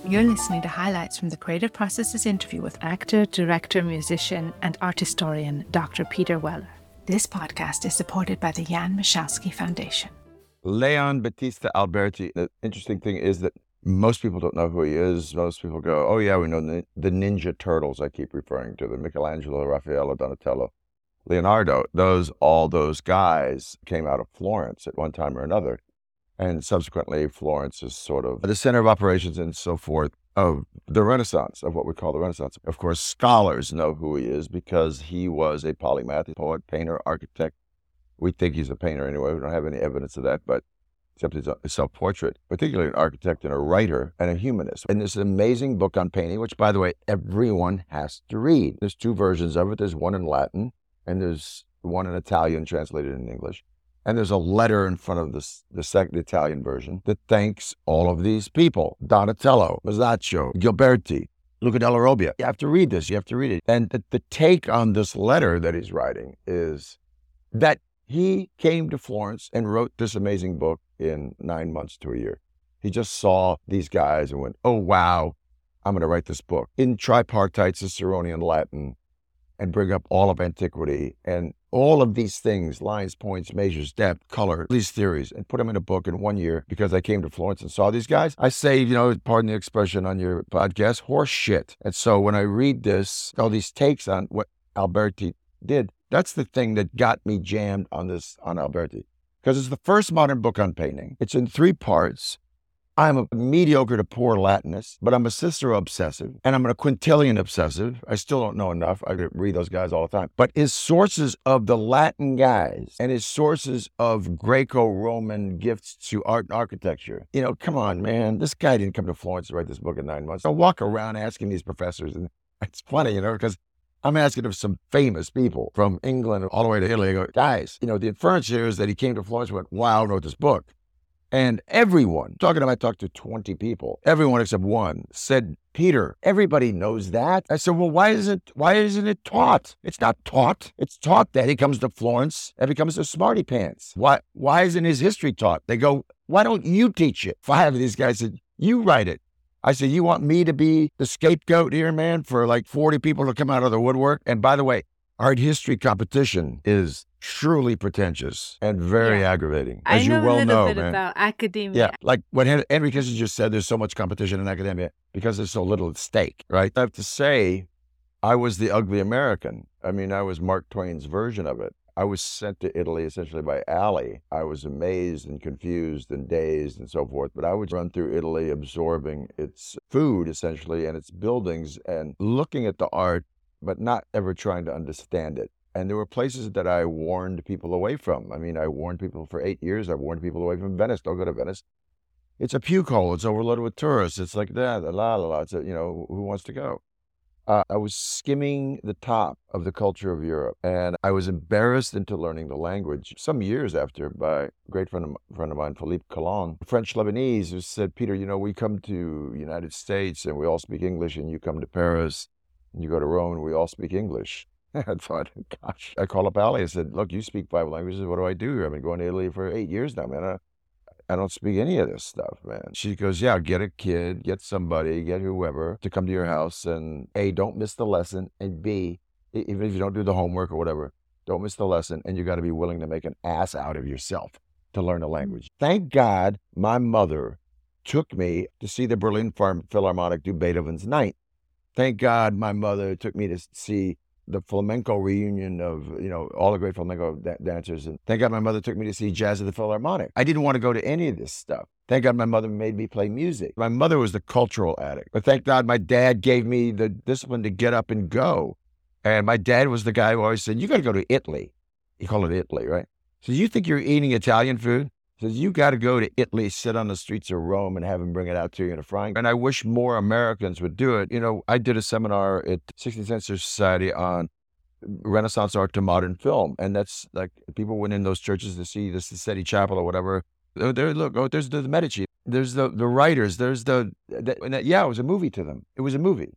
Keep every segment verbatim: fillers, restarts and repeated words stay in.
You're listening to highlights from the Creative Processes interview with actor, director, musician, and art historian Doctor Peter Weller. This podcast is supported by the Jan Michalski Foundation. Leon Battista Alberti. The interesting thing is that most people don't know who he is. Most people go, oh yeah, we know the, the Ninja Turtles I keep referring to, the Michelangelo, Raphael, Donatello, Leonardo. Those, all those guys came out of Florence at one time or another. And subsequently, Florence is sort of the center of operations and so forth of the Renaissance, of what we call the Renaissance. Of course, scholars know who he is because he was a polymath, poet, painter, architect. We think he's a painter anyway. We don't have any evidence of that, but except his self-portrait, particularly an architect and a writer and a humanist. And there's an amazing book on painting, which, by the way, everyone has to read. There's two versions of it. There's one in Latin, and there's one in Italian translated in English. And there's a letter in front of this, the second Italian version that thanks all of these people: Donatello, Masaccio, Ghiberti, Luca della Robbia. You have to read this. You have to read it. And the, the take on this letter that he's writing is that he came to Florence and wrote this amazing book in nine months to a year. He just saw these guys and went, oh, wow, I'm going to write this book in tripartite Ciceronian Latin and bring up all of antiquity and all of these things, lines, points, measures, depth, color, these theories, and put them in a book in one year because I came to Florence and saw these guys. I say, you know, pardon the expression on your podcast, horse shit. And so when I read this, all these takes on what Alberti did, that's the thing that got me jammed on this, on Alberti. Because it's the first modern book on painting. It's in three parts. I'm a mediocre to poor Latinist, but I'm a Cicero obsessive, and I'm a Quintilian obsessive. I still don't know enough. I read those guys all the time. But his sources of the Latin guys and his sources of Greco-Roman gifts to art and architecture, you know, come on, man. This guy didn't come to Florence to write this book in nine months. I walk around asking these professors, and it's funny, you know, because I'm asking of some famous people from England all the way to Italy. I go, guys, you know, the inference here is that he came to Florence and went, wow, I wrote this book. And everyone, talking about, I talked to twenty people, everyone except one said, Peter, everybody knows that. I said, well, why isn't, why isn't it taught? It's not taught. It's taught that he comes to Florence and becomes a smarty pants. Why, why isn't his history taught? They go, why don't you teach it? Five of these guys said, you write it. I said, you want me to be the scapegoat here, man, for like forty people to come out of the woodwork? And by the way, art history competition is truly pretentious and very yeah. aggravating, as I know you well a little know, bit man. About academia. Yeah, like what Henry Kissinger said, there's so much competition in academia because there's so little at stake, right? I have to say, I was the ugly American. I mean, I was Mark Twain's version of it. I was sent to Italy essentially by Alley. I was amazed and confused and dazed and so forth, but I would run through Italy absorbing its food essentially and its buildings and looking at the art, but not ever trying to understand it. And there were places that I warned people away from. I mean, I warned people for eight years. I warned people away from Venice. Don't go to Venice. It's a puke hole. It's overloaded with tourists. It's like that, la, la, la. It's a, you know, who wants to go? Uh, I was skimming the top of the culture of Europe, and I was embarrassed into learning the language some years after by a great friend of, friend of mine, Philippe Collin, French Lebanese, who said, Peter, you know, we come to the United States and we all speak English, and you come to Paris and you go to Rome and we all speak English. I thought, gosh, I called up Allie. I said, look, you speak five languages. What do I do here? I've been going to Italy for eight years now, man. I, I don't speak any of this stuff, man. She goes, yeah, get a kid, get somebody, get whoever to come to your house and A, don't miss the lesson, and B, even if you don't do the homework or whatever, don't miss the lesson, and you got to be willing to make an ass out of yourself to learn a language. Thank God my mother took me to see the Berlin Philharmonic do Beethoven's Ninth. Thank God my mother took me to see the flamenco reunion of, you know, all the great flamenco da- dancers. And thank God my mother took me to see jazz at the Philharmonic. I didn't want to go to any of this stuff. Thank God my mother made me play music. My mother was the cultural addict. But thank God my dad gave me the discipline to get up and go. And my dad was the guy who always said, you got to go to Italy. He called it Italy, right? So you think you're eating Italian food? He says, you got to go to Italy, sit on the streets of Rome and have him bring it out to you in a frying pan. And I wish more Americans would do it. You know, I did a seminar at sixteenth Century Society on Renaissance art to modern film. And that's like, people went in those churches to see the Sassetti Chapel or whatever. Oh, there, look, oh, there's the Medici. There's the, the writers. There's the, the and that, yeah, it was a movie to them. It was a movie.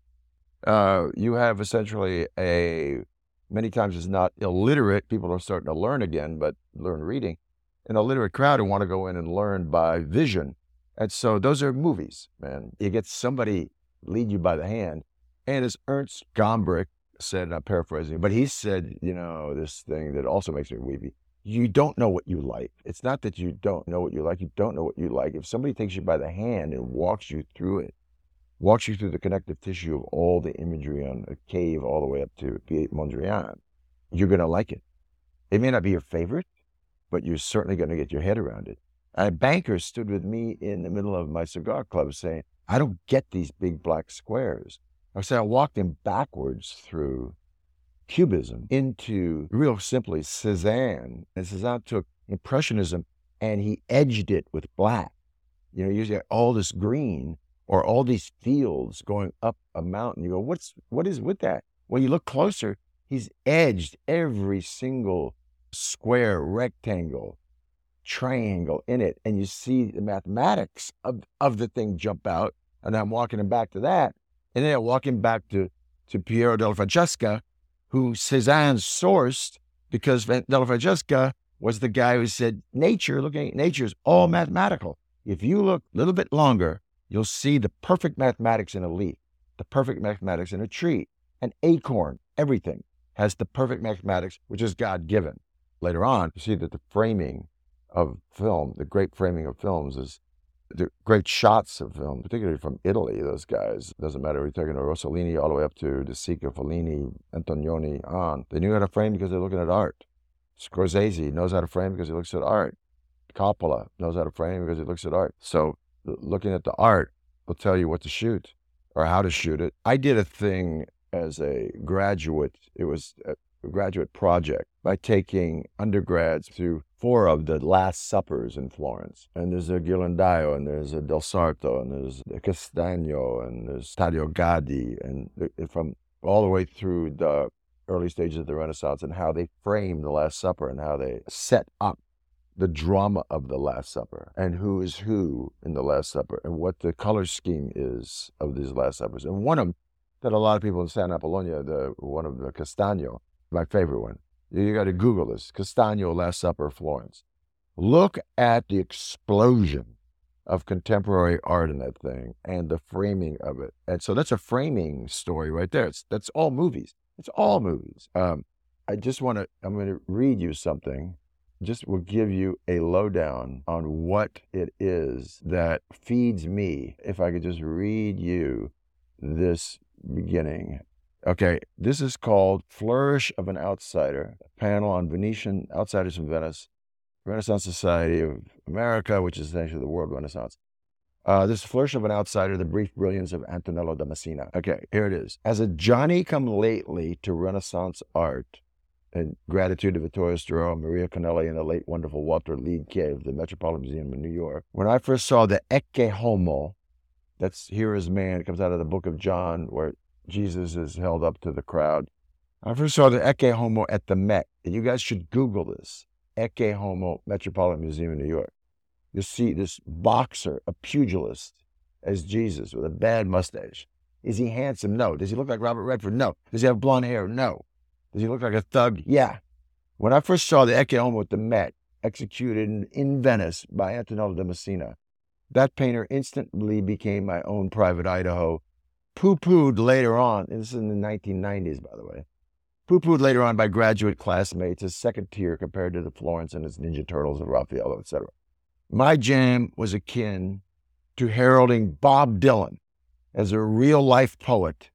Uh, you have essentially a, many times it's not illiterate. People are starting to learn again, but learn reading. An illiterate crowd who want to go in and learn by vision. And so those are movies, man. You get somebody lead you by the hand. And as Ernst Gombrich said, and I'm paraphrasing, but he said, you know, this thing that also makes me weepy. You don't know what you like. It's not that you don't know what you like. You don't know what you like. If somebody takes you by the hand and walks you through it, walks you through the connective tissue of all the imagery on a cave all the way up to Piet Mondrian, you're going to like it. It may not be your favorite, but you're certainly going to get your head around it. A banker stood with me in the middle of my cigar club saying, I don't get these big black squares. I said, I walked him backwards through Cubism into, real simply, Cézanne. And Cézanne took Impressionism and he edged it with black. You know, usually all this green or all these fields going up a mountain. You go, what's what is with that? Well, you look closer, he's edged every single square, rectangle, triangle in it, and you see the mathematics of, of the thing jump out. And I'm walking him back to that. And then I walk him back to, to Piero della Francesca, who Cézanne sourced, because della Francesca was the guy who said, nature, looking at nature is all mathematical. If you look a little bit longer, you'll see the perfect mathematics in a leaf, the perfect mathematics in a tree, an acorn, everything has the perfect mathematics, which is God-given. Later on, you see that the framing of film, the great framing of films is the great shots of film, particularly from Italy, those guys. Doesn't matter, we're talking to Rossellini all the way up to De Sica, Fellini, Antonioni, on. They knew how to frame because they're looking at art. Scorsese knows how to frame because he looks at art. Coppola knows how to frame because he looks at art. So looking at the art will tell you what to shoot or how to shoot it. I did a thing as a graduate. It was a graduate project by taking undergrads through four of the Last Suppers in Florence. And there's a Ghirlandaio, and there's a Del Sarto, and there's a Castagno, and there's Taddeo Gaddi, and from all the way through the early stages of the Renaissance, and how they framed the Last Supper and how they set up the drama of the Last Supper and who is who in the Last Supper and what the color scheme is of these Last Suppers. And one of them that a lot of people in San Apollonia, the one of the Castagno, my favorite one. You got to Google this, Castagno Last Supper, Florence. Look at the explosion of contemporary art in that thing and the framing of it. And so that's a framing story right there. It's, that's all movies. It's all movies. Um, I just want to, I'm going to read you something. Just will give you a lowdown on what it is that feeds me. If I could just read you this beginning. Okay, this is called Flourish of an Outsider, a panel on Venetian outsiders from Venice, Renaissance Society of America, which is essentially the world Renaissance. Uh, this Flourish of an Outsider, the brief brilliance of Antonello da Messina. Okay, here it is. As a Johnny-come-lately to Renaissance art, in gratitude to Vittorio Storaro, Maria Canelli, and the late wonderful Walter Liedtke of the Metropolitan Museum in New York, when I first saw the Ecce Homo, that's Here is Man, it comes out of the book of John, where Jesus is held up to the crowd. I first saw the Ecce Homo at the Met, and you guys should Google this. Ecce Homo, Metropolitan Museum in New York. You'll see this boxer, a pugilist, as Jesus with a bad mustache. Is he handsome? No. Does he look like Robert Redford? No. Does he have blonde hair? No. Does he look like a thug? Yeah. When I first saw the Ecce Homo at the Met, executed in, in Venice by Antonello da Messina, that painter instantly became my own private Idaho. Poo-pooed later on, and this is in the nineteen nineties, by the way, poo-pooed later on by graduate classmates as second tier compared to the Florence and its Ninja Turtles of Raffaello, et cetera. My jam was akin to heralding Bob Dylan as a real-life poet,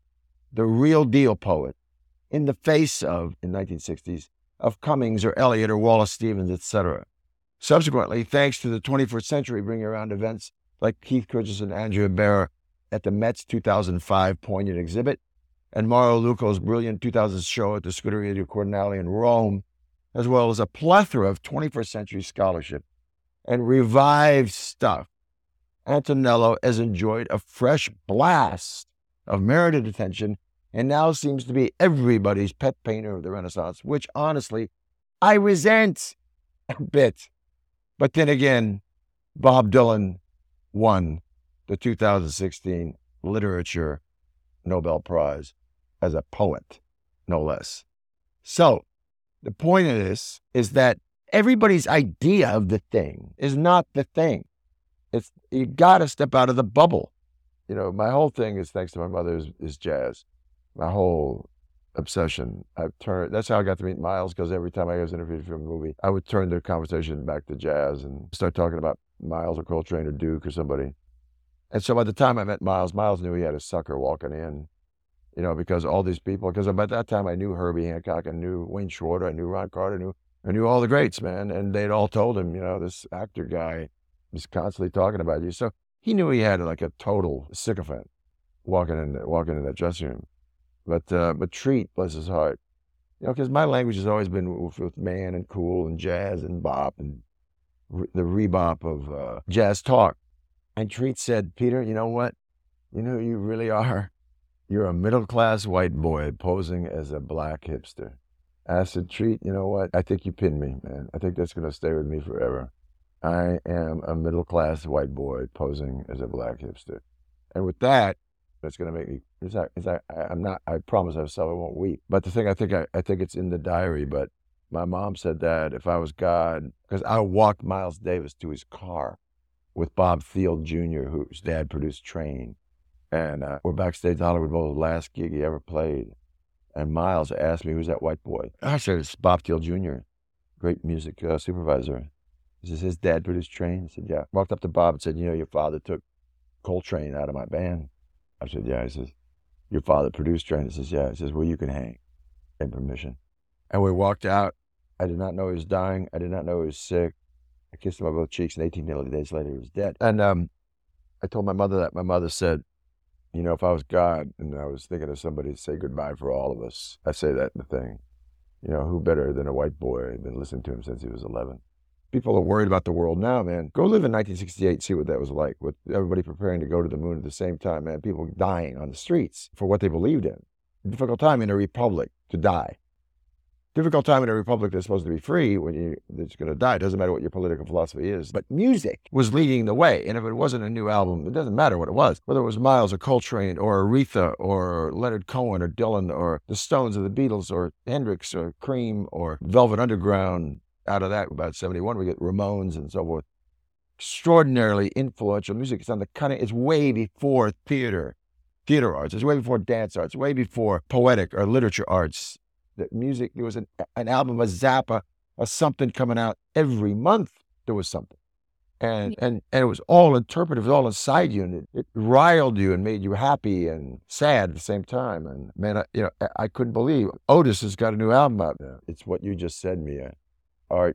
the real deal poet, in the face of, in nineteen sixties, of Cummings or Eliot or Wallace Stevens, et cetera. Subsequently, thanks to the twenty-first century bringing around events like Keith Curtis and Andrea Bear at the Met's two thousand five poignant exhibit, and Mario Luco's brilliant two thousand show at the Scuderia di Cordinale in Rome, as well as a plethora of twenty-first century scholarship and revived stuff, Antonello has enjoyed a fresh blast of merited attention and now seems to be everybody's pet painter of the Renaissance, which honestly, I resent a bit. But then again, Bob Dylan won the two thousand sixteen Literature Nobel Prize as a poet, no less. So the point of this is that everybody's idea of the thing is not the thing. It's you got to step out of the bubble. You know, my whole thing is thanks to my mother is, is jazz. My whole obsession. I've turned. That's how I got to meet Miles, because every time I was interviewed for a movie, I would turn the conversation back to jazz and start talking about Miles or Coltrane or Duke or somebody. And so by the time I met Miles, Miles knew he had a sucker walking in. You know, because all these people. Because by that time I knew Herbie Hancock, I knew Wayne Shorter, I knew Ron Carter, I knew I knew all the greats, man. And they'd all told him, you know, this actor guy is constantly talking about you. So he knew he had like a total sycophant walking in, walking in that dressing room. But uh, but Treat, bless his heart, you know, because my language has always been with, with man and cool and jazz and bop and re- the rebop of uh, jazz talk. And Treat said, Peter, you know what? You know who you really are? You're a middle-class white boy posing as a black hipster. I said, Treat, you know what? I think you pinned me, man. I think that's going to stay with me forever. I am a middle-class white boy posing as a black hipster. And with that, that's going to make me, it's not, it's not, I'm not, I promise myself I won't weep. But the thing, I think I, I think it's in the diary, but my mom said that if I was God, because I walked Miles Davis to his car with Bob Field Junior, whose dad produced Train. And uh, we're backstage at Hollywood Bowl, the last gig he ever played. And Miles asked me, who's that white boy? I said, it's Bob Field Junior, great music uh, supervisor. He says, his dad produced Train? I said, yeah. Walked up to Bob and said, you know, your father took Coltrane out of my band. I said, yeah. He says, your father produced Train? He says, yeah. He says, well, you can hang. And permission. And we walked out. I did not know he was dying. I did not know he was sick. I kissed him on both cheeks, and eighteen days later he was dead. And um, I told my mother that. My mother said, you know, if I was God and I was thinking of somebody to say goodbye for all of us, I say that in the thing. You know, who better than a white boy? I've been listening to him since he was eleven. People are worried about the world now, man. Go live in nineteen sixty-eight, see what that was like, with everybody preparing to go to the moon at the same time, man. People dying on the streets for what they believed in. Difficult time in a republic to die. Difficult time in a republic that's supposed to be free when you, it's going to die. It doesn't matter what your political philosophy is. But music was leading the way. And if it wasn't a new album, it doesn't matter what it was. Whether it was Miles or Coltrane or Aretha or Leonard Cohen or Dylan or the Stones or the Beatles or Hendrix or Cream or Velvet Underground. Out of that, about seventy-one, we get Ramones and so forth. Extraordinarily influential music. It's on the cutting. It's way before theater, theater arts. It's way before dance arts. Way before poetic or literature arts. That music, there was an, an album, a Zappa, a something coming out every month. There was something, and and and it was all interpretive. It was all inside you, and it, it riled you and made you happy and sad at the same time. And man, I, you know, I, I couldn't believe Otis has got a new album out now. It's what you just said, Mia. Art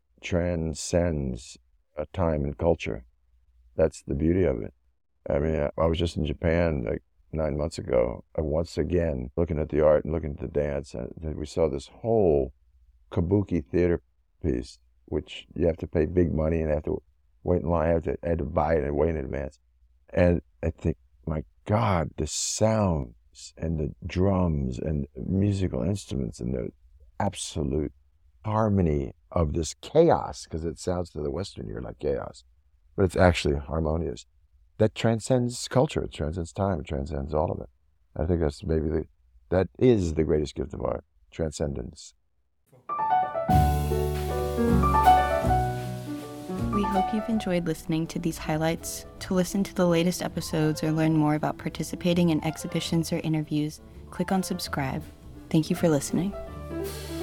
transcends a time and culture. That's the beauty of it. I mean, I, I was just in Japan like nine months ago, and once again, looking at the art and looking at the dance, and we saw this whole kabuki theater piece, which you have to pay big money and have to wait in line. I have to, I had to buy it and wait in advance. And I think, my God, the sounds and the drums and musical instruments and the absolute harmony of this chaos, because it sounds to the Western ear like chaos, but it's actually harmonious. That transcends culture, it transcends time, it transcends all of it. I think that's maybe the, that is the greatest gift of art, transcendence. We hope you've enjoyed listening to these highlights. To listen to the latest episodes or learn more about participating in exhibitions or interviews, click on subscribe. Thank you for listening.